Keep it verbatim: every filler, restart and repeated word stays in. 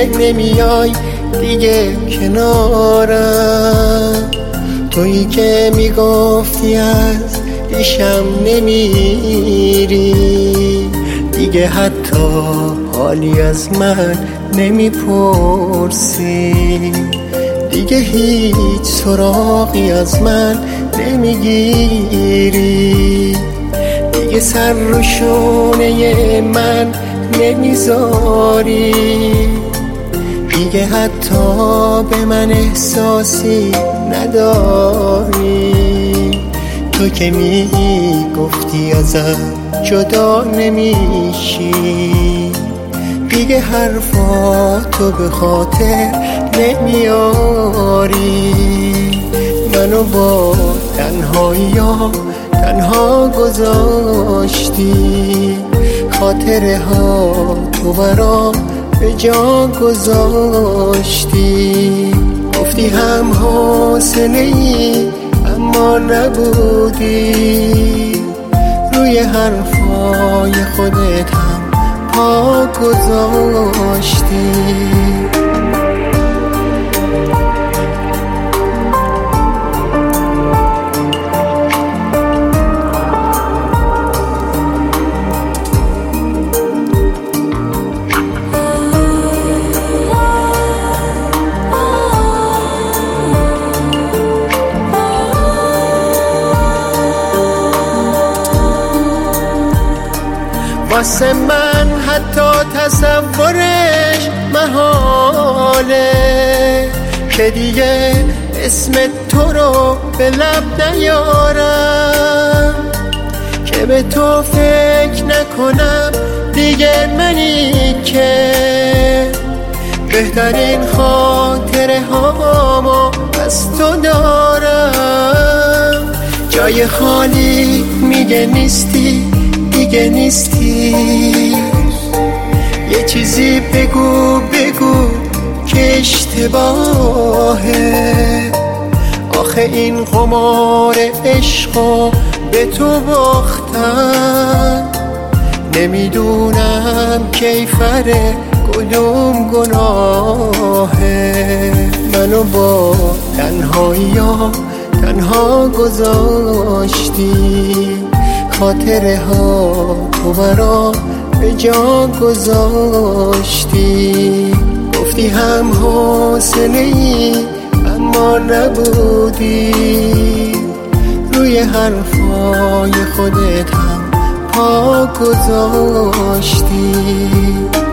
که نمیای دیگه کنارم، تویی که میگفتی از پیشم نمیری، دیگه حتی حالی از من نمیپرسی، دیگه هیچ سراغی از من نمیگیری، دیگه سر رو شونه من نمیذاری، دیگه حتی به من احساسی نداری. تو که میگفتی ازم جدا نمیشی، دیگه حرفاتو به خاطر نمیاری، منو با تنهایی ها تنها گذاشتی، خاطره ها تو برام به جا گذاشتی، گفتی هم حوصله ای اما نبودی، روی حرفای خودت هم پا گذاشتی. واسه من حتی تصورش محاله که دیگه اسم تو رو به لب نیارم، که به تو فکر نکنم دیگه منی که بهترین خاطره هامو از تو دارم، جای خالی میگه نیستی دیگه نیستی، یه چیزی بگو بگو که اشتباهه، آخه این قمار عشقو به تو باختم، نمیدونم کیفره کدوم گناهه، منو با تنهایی ها تنها گذاشتی، خاطره ها تو برام به جا گذاشتی، گفتی هم حوصله ای اما نبودی، روی حرفای خودت هم پا گذاشتی.